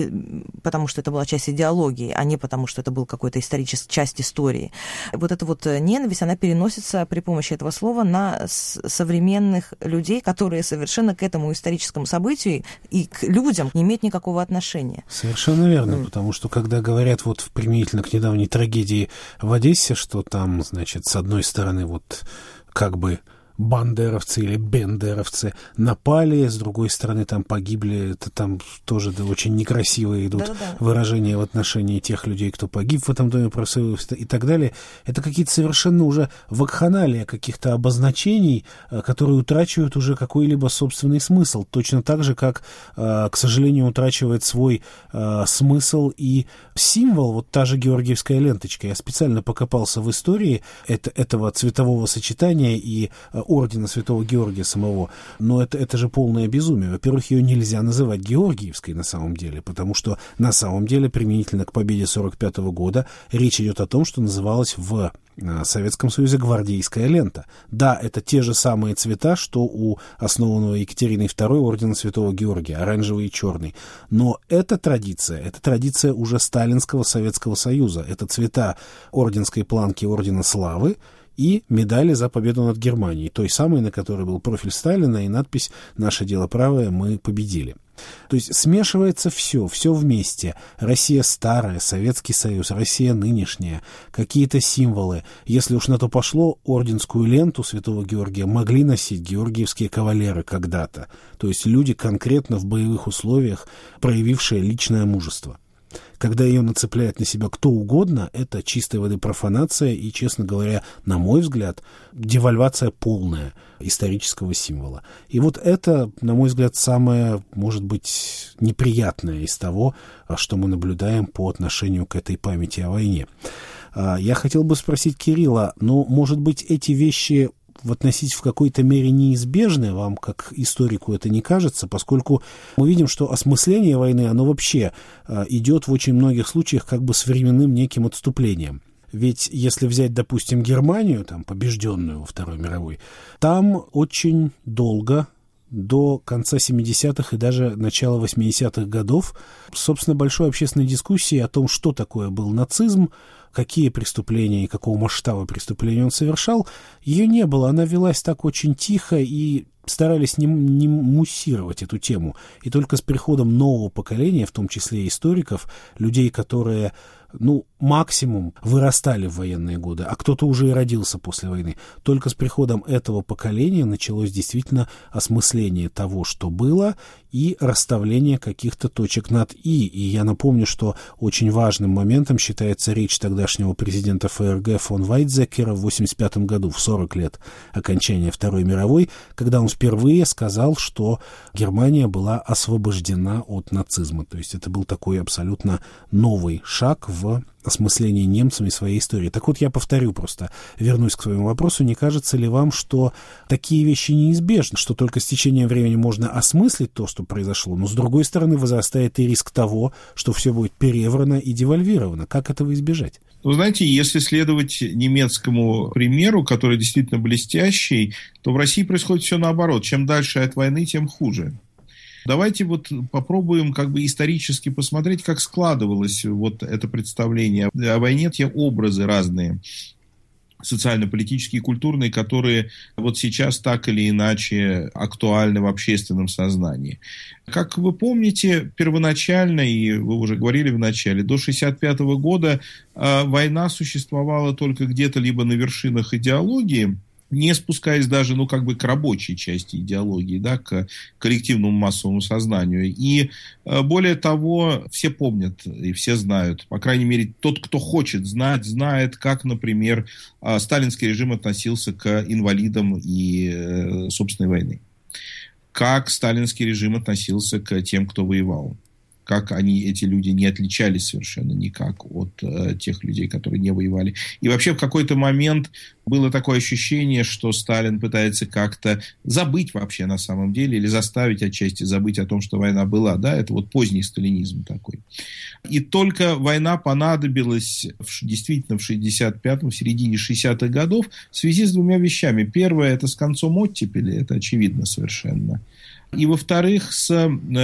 потому что это была часть идеологии, а не потому что это был какой-то часть истории. Вот эта вот ненависть, она переносится при помощи этого слова на современных людей, которые совершенно к этому историческому событию и к людям не имеют никакого отношения. Совершенно верно, потому что когда говорят вот применительно к недавней трагедии в Одессе, что там, значит, с одной стороны вот как бы бандеровцы или бендеровцы напали, с другой стороны там погибли, это там тоже очень некрасивые идут выражения в отношении тех людей, кто погиб в этом доме профсоюзов и так далее. Это какие-то совершенно уже вакханалия каких-то обозначений, которые утрачивают уже какой-либо собственный смысл. Точно так же, как, к сожалению, утрачивает свой смысл и символ, вот та же георгиевская ленточка. Я специально покопался в истории этого цветового сочетания и ордена Святого Георгия самого, но это же полное безумие. Во-первых, ее нельзя называть георгиевской на самом деле, потому что на самом деле применительно к победе 1945 года речь идет о том, что называлось в Советском Союзе гвардейская лента. Да, это те же самые цвета, что у основанного Екатериной II ордена Святого Георгия, оранжевый и черный. Но эта традиция уже сталинского Советского Союза. Это цвета орденской планки Ордена Славы и медали за победу над Германией, той самой, на которой был профиль Сталина и надпись «Наше дело правое, мы победили». То есть смешивается все вместе. Россия старая, Советский Союз, Россия нынешняя, какие-то символы. Если уж на то пошло, орденскую ленту Святого Георгия могли носить георгиевские кавалеры когда-то. То есть люди конкретно в боевых условиях, проявившие личное мужество. Когда ее нацепляет на себя кто угодно, это чистой воды профанация и, честно говоря, на мой взгляд, девальвация полная исторического символа. И вот это, на мой взгляд, самое, может быть, неприятное из того, что мы наблюдаем по отношению к этой памяти о войне. Я хотел бы спросить Кирилла, может быть, эти вещи относить в какой-то мере неизбежны, вам как историку это не кажется, поскольку мы видим, что осмысление войны, оно вообще идет в очень многих случаях как бы с временным неким отступлением. Ведь если взять, допустим, Германию, там, побежденную во Второй мировой, там очень долго, до конца 70-х и даже начала 80-х годов, собственно, большой общественной дискуссии о том, что такое был нацизм, какие преступления и какого масштаба преступления он совершал, ее не было. Она велась так очень тихо, и старались не муссировать эту тему. И только с приходом нового поколения, в том числе и историков, людей, которые, максимум вырастали в военные годы, а кто-то уже и родился после войны, только с приходом этого поколения началось действительно осмысление того, что было, и расставление каких-то точек над «и». И я напомню, что очень важным моментом считается речь тогдашнего президента ФРГ фон Вайтзеккера в 1985 году, в 40 лет окончания Второй мировой, когда он впервые сказал, что Германия была освобождена от нацизма. То есть это был такой абсолютно новый шаг в осмыслении немцами своей истории. Так вот, я повторю просто, вернусь к своему вопросу, не кажется ли вам, что такие вещи неизбежны, что только с течением времени можно осмыслить то, что произошло, но с другой стороны возрастает и риск того, что все будет переврано и девальвировано. Как этого избежать? Вы знаете, если следовать немецкому примеру, который действительно блестящий, то в России происходит все наоборот. Чем дальше от войны, тем хуже. Давайте попробуем исторически посмотреть, как складывалось это представление о войне, те образы разные, социально-политические и культурные, которые сейчас так или иначе актуальны в общественном сознании. Как вы помните, первоначально, и вы уже говорили в начале, до 1965 года война существовала только где-то либо на вершинах идеологии, не спускаясь даже, к рабочей части идеологии, к коллективному массовому сознанию. И более того, все помнят и все знают, по крайней мере, тот, кто хочет знать, знает, как, например, сталинский режим относился к инвалидам и собственной войны. Как сталинский режим относился к тем, кто воевал. Как эти люди не отличались совершенно никак от тех людей, которые не воевали. И вообще в какой-то момент было такое ощущение, что Сталин пытается как-то забыть вообще на самом деле, или заставить отчасти забыть о том, что война была. Да? Это поздний сталинизм такой. И только война понадобилась действительно в 65-м, в середине 60-х годов в связи с двумя вещами. Первое, это с концом оттепели, это очевидно совершенно. И, во-вторых, с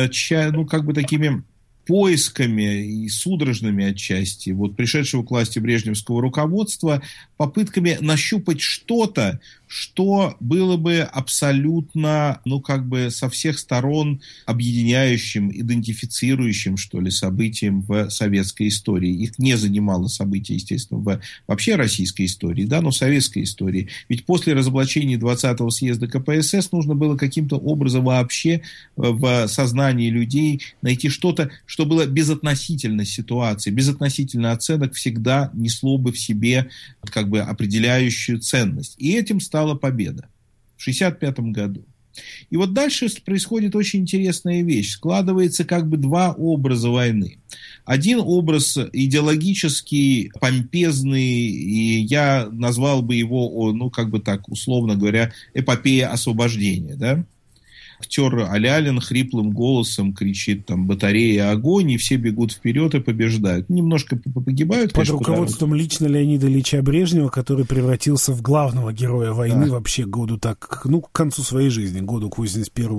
такими поисками и судорожными отчасти пришедшего к власти брежневского руководства, попытками нащупать что-то, что было бы абсолютно, со всех сторон объединяющим, идентифицирующим, что ли, событием в советской истории. Их не занимало событие, естественно, вообще российской истории, но в советской истории. Ведь после разоблачения 20-го съезда КПСС нужно было каким-то образом вообще в сознании людей найти что-то, что было безотносительно ситуации, безотносительно оценок, всегда несло бы в себе определяющую ценность. И этим стала победа в 1965 году. И дальше происходит очень интересная вещь. Складывается два образа войны. Один образ идеологический, помпезный, и я назвал бы его, условно говоря, эпопея освобождения, да? Актер Алялин хриплым голосом кричит «Батарея, огонь!», и все бегут вперед и побеждают. Немножко погибают. Под руководством лично Леонида Ильича Брежнева, который превратился в главного героя войны вообще к концу своей жизни, году к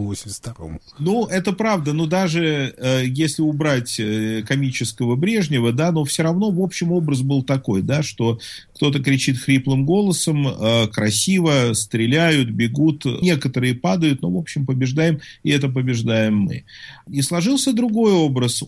81-82. Это правда, но даже если убрать комического Брежнева, но все равно, в общем, образ был такой, что кто-то кричит хриплым голосом, красиво, стреляют, бегут, некоторые падают, но, в общем, побеждаем, и это побеждаем мы. И сложился другой образ.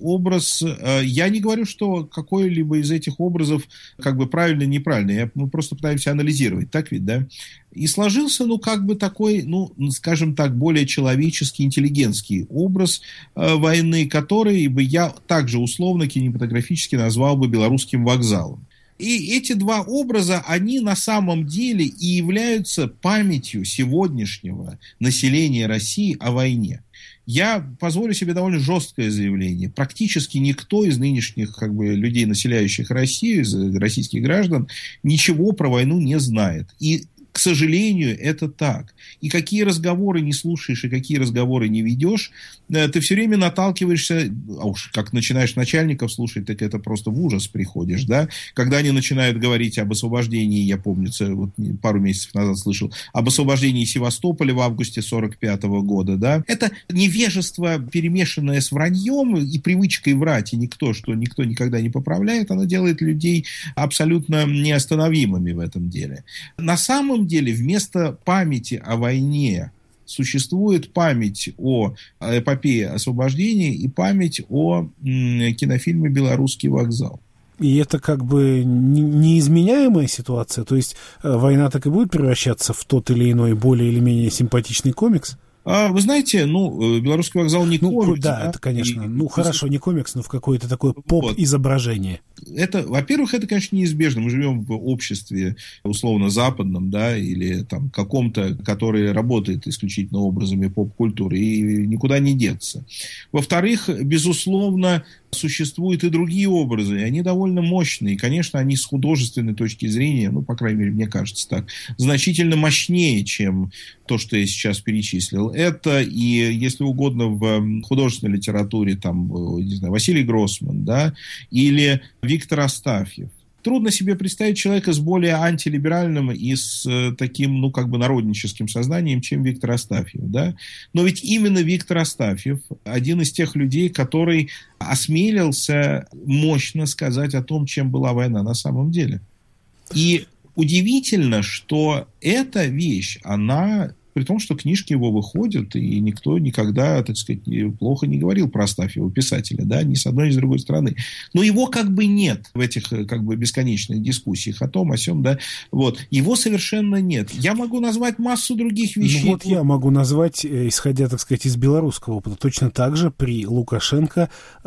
Я не говорю, что какой-либо из этих образов правильно, неправильно. Мы просто пытаемся анализировать, так ведь, да? И сложился, такой, скажем так, более человеческий, интеллигентский образ войны, который бы я также условно кинематографически назвал бы белорусским вокзалом. И эти два образа, они на самом деле и являются памятью сегодняшнего населения России о войне. Я позволю себе довольно жесткое заявление. Практически никто из нынешних людей, населяющих Россию, из российских граждан, ничего про войну не знает. И К сожалению, это так. И какие разговоры не слушаешь, и какие разговоры не ведешь, ты все время наталкиваешься, а уж как начинаешь начальников слушать, так это просто в ужас приходишь, да. Когда они начинают говорить об освобождении, я помню, вот пару месяцев назад слышал, об освобождении Севастополя в августе 1945 года, да. Это невежество, перемешанное с враньем и привычкой врать, и никто никогда не поправляет, оно делает людей абсолютно неостановимыми в этом деле. На самом деле, вместо памяти о войне существует память о эпопее освобождения и память о кинофильме «Белорусский вокзал». И это как бы неизменяемая ситуация? То есть война так и будет превращаться в тот или иной более или менее симпатичный комикс? Вы знаете, «Белорусский вокзал» не комикс. Да, это, конечно. Хорошо, не комикс, но в какое-то такое поп-изображение. Это, во-первых, это, конечно, неизбежно. Мы живем в обществе, условно, западном, да, или там каком-то, который работает исключительно образами поп-культуры, и никуда не деться. Во-вторых, безусловно, существуют и другие образы, и они довольно мощные. И, конечно, они с художественной точки зрения, по крайней мере, мне кажется так, значительно мощнее, чем то, что я сейчас перечислил. Это и, если угодно, в художественной литературе, там, не знаю, Василий Гроссман, да, или Виктор Астафьев. Трудно себе представить человека с более антилиберальным и с таким, народническим сознанием, чем Виктор Астафьев, да? Но ведь именно Виктор Астафьев один из тех людей, который осмелился мощно сказать о том, чем была война на самом деле. И удивительно, что эта вещь, она... При том, что книжки его выходят, и никто никогда, так сказать, плохо не говорил про Астафьева, писателя, да, ни с одной, ни с другой стороны. Но его как бы нет в этих как бы бесконечных дискуссиях о том, о сём, да, вот. Его совершенно нет. Я могу назвать массу других вещей. Я могу назвать, исходя, так сказать, из белорусского опыта, точно так же при Лукашенко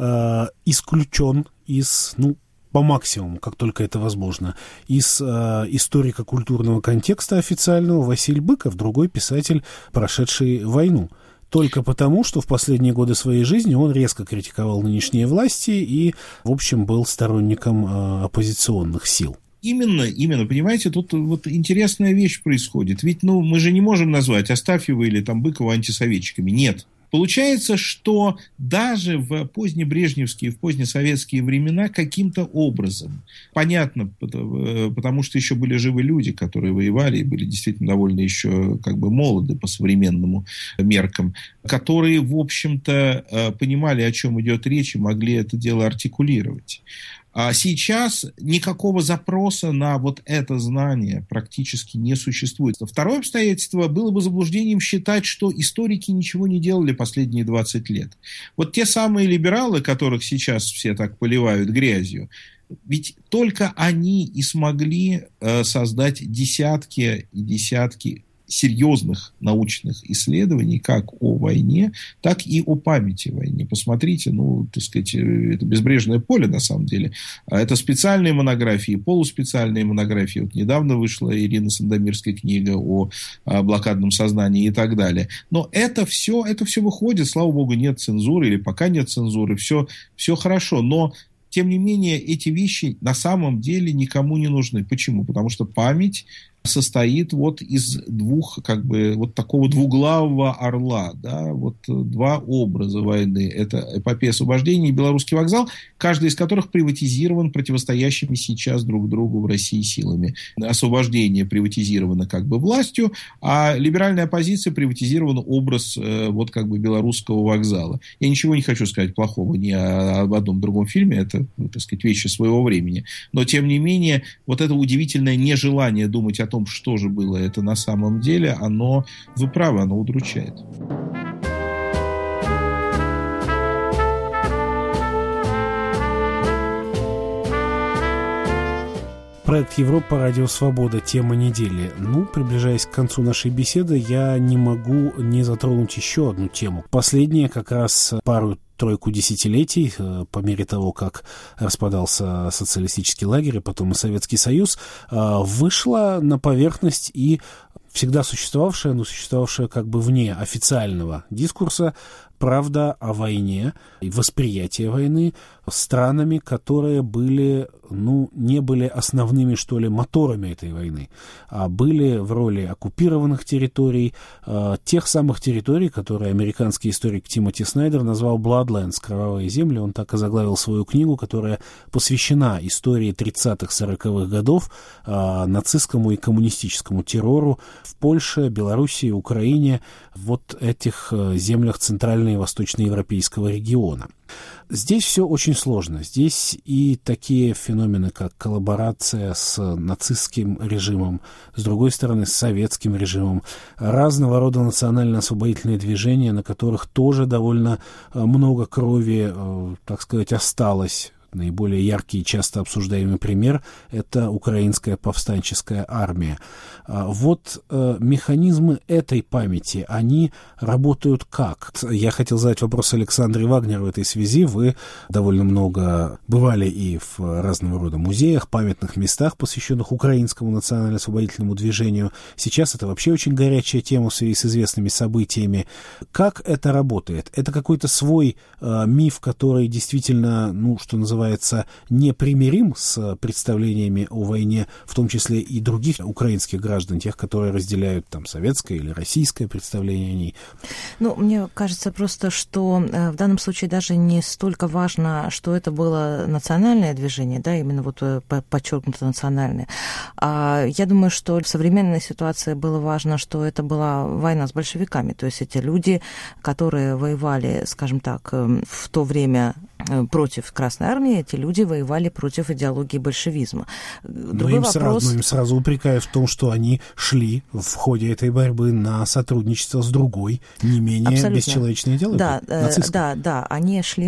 исключен из, по максимуму, как только это возможно, из историко-культурного контекста официального Василий Быков, другой писатель, прошедший войну. Только потому, что в последние годы своей жизни он резко критиковал нынешние власти и, в общем, был сторонником оппозиционных сил. Именно, понимаете, тут вот интересная вещь происходит. Ведь, мы же не можем назвать Астафьева или там Быкова антисоветчиками. Нет. Получается, что даже в позднебрежневские, в позднесоветские времена каким-то образом, понятно, потому что еще были живы люди, которые воевали и были действительно довольно еще как бы молоды по современным меркам, которые, в общем-то, понимали, о чем идет речь и могли это дело артикулировать. А сейчас никакого запроса на вот это знание практически не существует. Второе обстоятельство: было бы заблуждением считать, что историки ничего не делали последние 20 лет. Вот те самые либералы, которых сейчас все так поливают грязью, ведь только они и смогли создать десятки и десятки серьезных научных исследований как о войне, так и о памяти о войне. Посмотрите, так сказать, это безбрежное поле, на самом деле. Это специальные монографии, полуспециальные монографии. Вот недавно вышла Ирины Сандомирской книга о блокадном сознании и так далее. Но это все выходит, слава богу, нет цензуры, или пока нет цензуры, все хорошо. Но тем не менее, эти вещи на самом деле никому не нужны. Почему? Потому что память состоит вот из двух, как бы, вот такого двуглавого орла, да, вот два образа войны. Это эпопея освобождения и Белорусский вокзал, каждый из которых приватизирован противостоящими сейчас друг другу в России силами. Освобождение приватизировано как бы властью, а либеральная оппозиция приватизирована образ вот как бы Белорусского вокзала. Я ничего не хочу сказать плохого ни об одном другом фильме, это, так сказать, вещи своего времени. Но, тем не менее, вот это удивительное нежелание думать о том, что же было это на самом деле, оно, вы правы, оно удручает. Проект «Европа. Радио Свобода. Тема недели». Приближаясь к концу нашей беседы, я не могу не затронуть еще одну тему. Последние как раз пару-тройку десятилетий, по мере того, как распадался социалистический лагерь, и потом и Советский Союз, вышла на поверхность и всегда существовавшая, но существовавшая как бы вне официального дискурса, правда о войне и восприятие войны странами, которые были, не были основными, что ли, моторами этой войны, а были в роли оккупированных территорий, тех самых территорий, которые американский историк Тимоти Снайдер назвал Bloodlands, кровавые земли. Он так и заглавил свою книгу, которая посвящена истории 30-х-40-х годов, нацистскому и коммунистическому террору в Польше, Белоруссии, Украине, вот этих землях центрального и восточноевропейского региона. Здесь все очень сложно. Здесь и такие феномены, как коллаборация с нацистским режимом, с другой стороны, с советским режимом, разного рода национально-освободительные движения, на которых тоже довольно много крови, так сказать, осталось. Наиболее яркий и часто обсуждаемый пример – это украинская повстанческая армия. Вот механизмы этой памяти, они работают как? Я хотел задать вопрос Александре Вагнер в этой связи. Вы довольно много бывали и в разного рода музеях, памятных местах, посвященных украинскому национально-освободительному движению. Сейчас это вообще очень горячая тема в связи с известными событиями. Как это работает? Это какой-то свой миф, который действительно, что называется, непримирим с представлениями о войне, в том числе и других украинских граждан, тех, которые разделяют там советское или российское представление о ней? Мне кажется просто, что в данном случае даже не столько важно, что это было национальное движение, да, именно вот подчеркнуто национальное. Я думаю, что в современной ситуации было важно, что это была война с большевиками, то есть эти люди, которые воевали, скажем так, в то время против Красной Армии, эти люди воевали против идеологии большевизма. Но им сразу упрекают в том, что они шли в ходе этой борьбы на сотрудничество с другой, не менее бесчеловечной идеологией. Да, они шли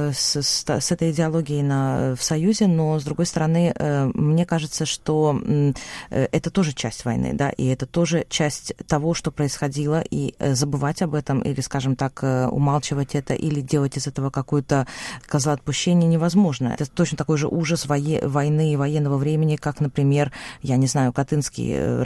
с этой идеологией в союзе, но, с другой стороны, мне кажется, что это тоже часть войны, да, и это тоже часть того, что происходило, и забывать об этом, или, скажем так, умалчивать это, или делать из этого какую-то козла отпущения невозможно. Это точно такой же ужас войны и военного времени, как, например, я не знаю, Катынский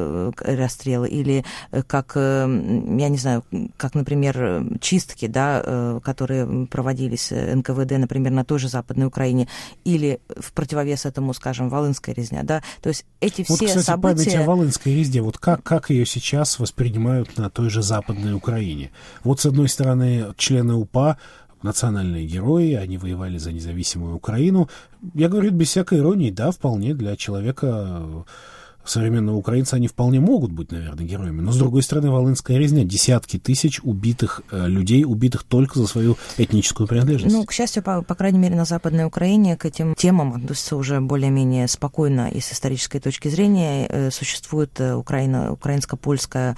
расстрел или как, я не знаю, как, например, чистки, да, которые проводились НКВД, например, на той же Западной Украине, или в противовес этому, скажем, Волынская резня, да. То есть эти все кстати, события... память о Волынской резне, вот как ее сейчас воспринимают на той же Западной Украине? Вот, с одной стороны, члены УПА, национальные герои, они воевали за независимую Украину. Я говорю без всякой иронии, да, вполне для человека, современного украинца, они вполне могут быть, наверное, героями. Но, с другой стороны, Волынская резня, десятки тысяч убитых людей, убитых только за свою этническую принадлежность. К счастью, по крайней мере, на Западной Украине к этим темам относятся уже более-менее спокойно и с исторической точки зрения. Существует украинско-польская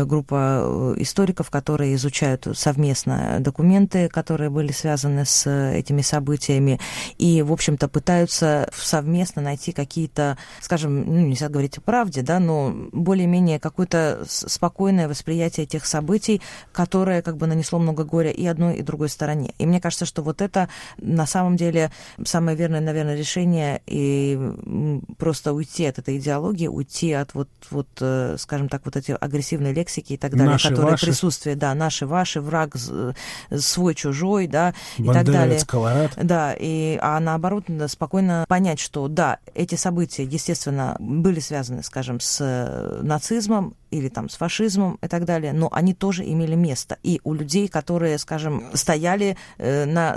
группа историков, которые изучают совместно документы, которые были связаны с этими событиями, и, в общем-то, пытаются совместно найти какие-то, скажем, нельзя говорить о правде, да, но более-менее какое-то спокойное восприятие тех событий, которое как бы нанесло много горя и одной, и другой стороне. И мне кажется, что вот это на самом деле самое верное, наверное, решение, и просто уйти от этой идеологии, уйти от скажем так, вот эти агрессивной лексики и так далее, наши, которые ваши. Присутствие, да, наши, ваши, враг, свой, чужой, да, и Бандеровец, так далее. Колорад. Да, а наоборот, спокойно понять, что да, эти события, естественно, были связаны, скажем, с нацизмом или там с фашизмом и так далее, но они тоже имели место. И у людей, которые, скажем, стояли на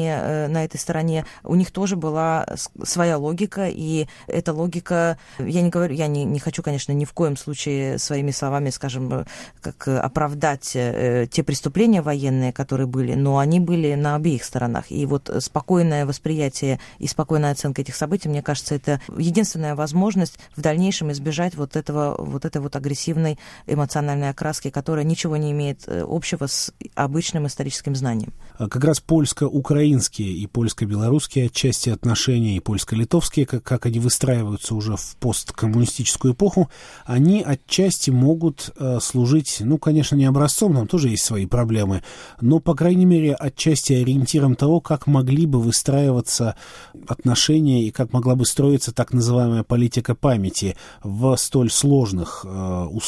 этой стороне, у них тоже была своя логика, и эта логика, я не хочу, конечно, ни в коем случае своими словами, скажем, как оправдать те преступления военные, которые были, но они были на обеих сторонах. И вот спокойное восприятие и спокойная оценка этих событий, мне кажется, это единственная возможность в дальнейшем избежать вот этой агрессивной эмоциональной окраски, которая ничего не имеет общего с обычным историческим знанием. Как раз польско-украинские и польско-белорусские отчасти отношения, и польско-литовские, как они выстраиваются уже в посткоммунистическую эпоху, они отчасти могут служить, конечно, не образцом, там тоже есть свои проблемы, но, по крайней мере, отчасти ориентиром того, как могли бы выстраиваться отношения и как могла бы строиться так называемая политика памяти в столь сложных условиях,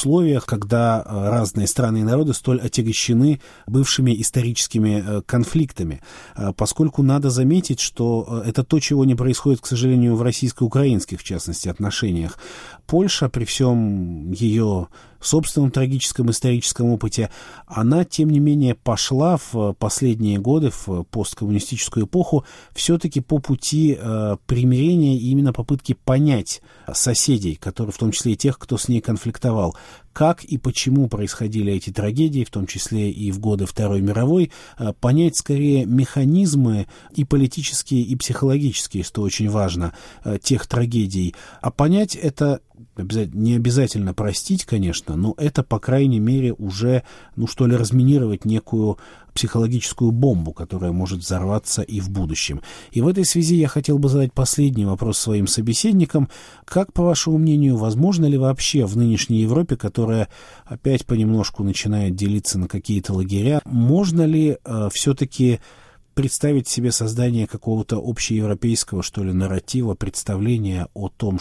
условиях, когда разные страны и народы столь отягощены бывшими историческими конфликтами. Поскольку надо заметить, что это то, чего не происходит, к сожалению, в российско-украинских, в частности, отношениях. Польша, при всем ее собственном трагическом историческом опыте, она, тем не менее, пошла в последние годы, в посткоммунистическую эпоху, все-таки по пути примирения и именно попытки понять соседей, которые, в том числе и тех, кто с ней конфликтовал. Как и почему происходили эти трагедии, в том числе и в годы Второй мировой, понять скорее механизмы и политические, и психологические, что очень важно, тех трагедий. А понять это не обязательно простить, конечно, но это, по крайней мере, уже, разминировать некую психологическую бомбу, которая может взорваться и в будущем. И в этой связи я хотел бы задать последний вопрос своим собеседникам. Как, по вашему мнению, возможно ли вообще в нынешней Европе, которая опять понемножку начинает делиться на какие-то лагеря, можно ли все-таки представить себе создание какого-то общеевропейского, нарратива, представления о том,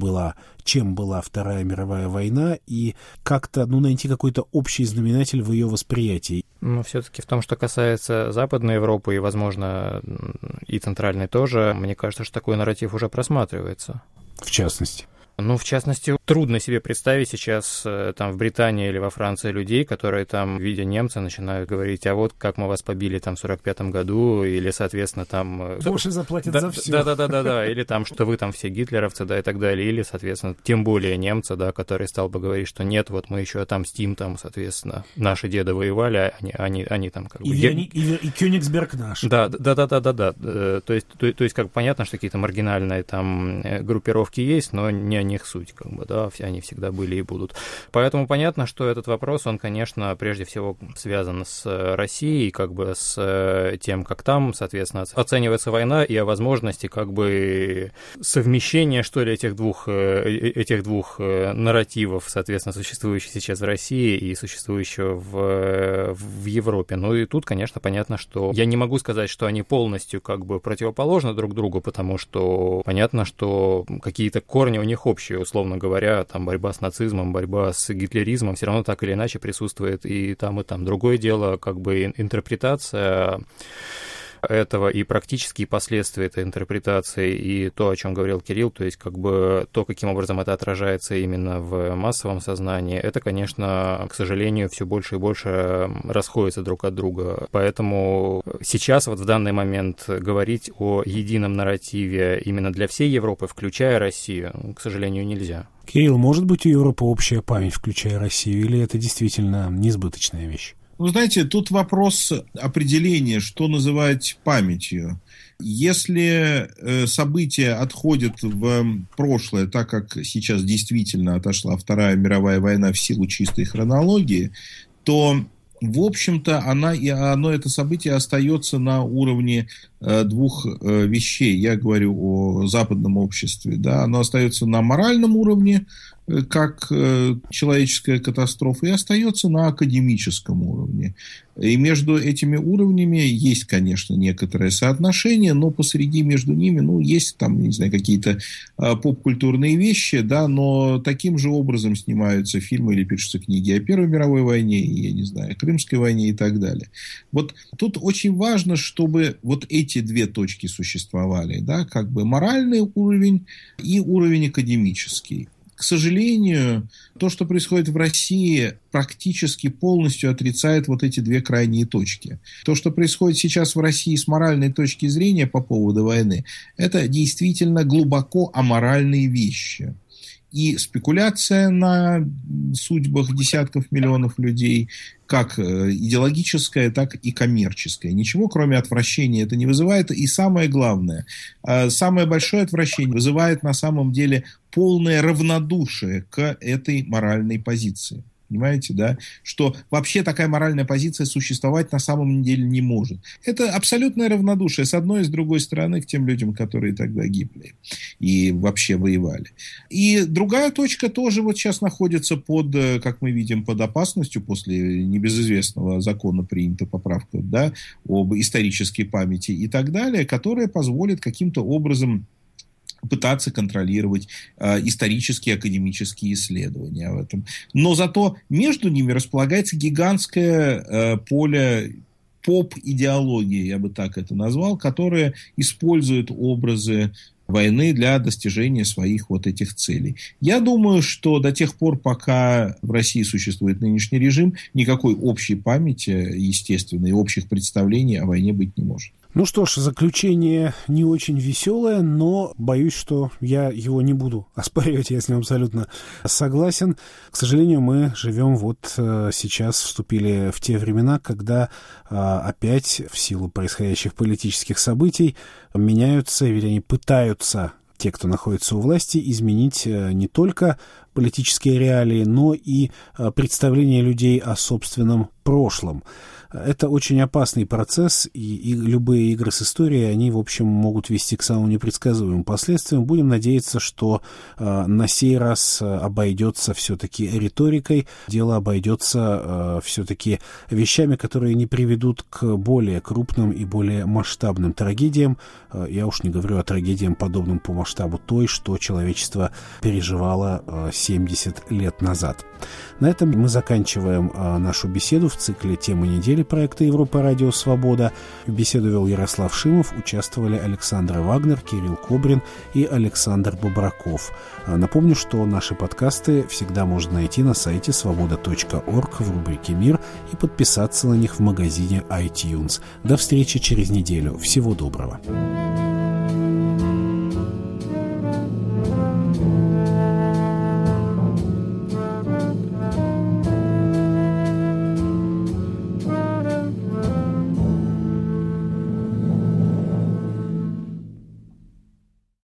чем была Вторая мировая война, и как-то, найти какой-то общий знаменатель в ее восприятии? Все-таки в том, что касается Западной Европы и, возможно, и Центральной тоже, мне кажется, что такой нарратив уже просматривается. В частности? В частности, трудно себе представить сейчас там в Британии или во Франции людей, которые там, видя немца, начинают говорить, а вот как мы вас побили там в 45-м году, или, соответственно, там... Больше заплатят за все. Да, или там, что вы там все гитлеровцы, да, и так далее, или, соответственно, тем более немца, да, который стал бы говорить, что нет, вот мы еще отомстим там, соответственно, наши деды воевали, они там как бы... И Кёнигсберг наш. Да. То есть как понятно, что какие-то маргинальные там группировки есть, но не о них суть, они всегда были и будут. Поэтому понятно, что этот вопрос, он, конечно, прежде всего связан с Россией, с тем, как там, соответственно, оценивается война и о возможности совмещения, этих двух нарративов, соответственно, существующих сейчас в России и существующего в Европе. И тут, конечно, понятно, что я не могу сказать, что они полностью противоположны друг другу, потому что понятно, что какие-то корни у них общие, условно говоря, там борьба с нацизмом, борьба с гитлеризмом все равно так или иначе присутствует и там, и там. Другое дело, интерпретация этого и практические последствия этой интерпретации, и то, о чем говорил Кирилл, то есть то, каким образом это отражается именно в массовом сознании, это, конечно, к сожалению, все больше и больше расходится друг от друга. Поэтому сейчас, в данный момент, говорить о едином нарративе именно для всей Европы, включая Россию, к сожалению, нельзя. Кирилл, может быть у Европы общая память, включая Россию, или это действительно несбыточная вещь? Знаете, тут вопрос определения, что называть памятью. Если события отходят в прошлое, так как сейчас действительно отошла Вторая мировая война в силу чистой хронологии, то, в общем-то, это событие остается на уровне двух вещей. Я говорю о западном обществе. Да? Оно остается на моральном уровне, как человеческая катастрофа, и остается на академическом уровне. И между этими уровнями есть, конечно, некоторое соотношение, но посреди между ними, есть там, какие-то поп-культурные вещи, да, но таким же образом снимаются фильмы или пишутся книги о Первой мировой войне, о Крымской войне и так далее. Вот тут очень важно, чтобы эти две точки существовали, да, моральный уровень и уровень академический. К сожалению, то, что происходит в России, практически полностью отрицает эти две крайние точки. То, что происходит сейчас в России с моральной точки зрения по поводу войны, это действительно глубоко аморальные вещи. И спекуляция на судьбах десятков миллионов людей, как идеологическая, так и коммерческая. Ничего, кроме отвращения, это не вызывает. И самое главное, самое большое отвращение вызывает на самом деле полное равнодушие к этой моральной позиции. Понимаете, да? Что вообще такая моральная позиция существовать на самом деле не может. Это абсолютное равнодушие с одной и с другой стороны к тем людям, которые тогда гибли и вообще воевали. И другая точка тоже сейчас находится как мы видим, под опасностью. После небезызвестного закона принята поправка, да, об исторической памяти и так далее, которая позволит каким-то образом пытаться контролировать исторические академические исследования в этом. Но зато между ними располагается гигантское поле поп-идеологии, я бы так это назвал, которая использует образы войны для достижения своих вот этих целей. Я думаю, что до тех пор, пока в России существует нынешний режим, никакой общей памяти, естественно, и общих представлений о войне быть не может. Ну что ж, заключение не очень веселое, но боюсь, что я его не буду оспаривать, я с ним абсолютно согласен. К сожалению, мы живем сейчас, вступили в те времена, когда опять в силу происходящих политических событий меняются, или они пытаются, те, кто находится у власти, изменить не только политические реалии, но и представление людей о собственном прошлом. Это очень опасный процесс, и любые игры с историей, они, в общем, могут вести к самым непредсказуемым последствиям. Будем надеяться, что на сей раз обойдется все-таки риторикой, дело обойдется все-таки вещами, которые не приведут к более крупным и более масштабным трагедиям. Я уж не говорю о трагедиям, подобным по масштабу той, что человечество переживало 70 лет назад. На этом мы заканчиваем нашу беседу в цикле «Темы недели» проекта Европа Радио Свобода. В беседу вел Ярослав Шимов, участвовали Александр Вагнер, Кирилл Кобрин и Александр Бобраков. Напомню, что наши подкасты всегда можно найти на сайте svoboda.org в рубрике «Мир» и подписаться на них в магазине iTunes. До встречи через неделю. Всего доброго.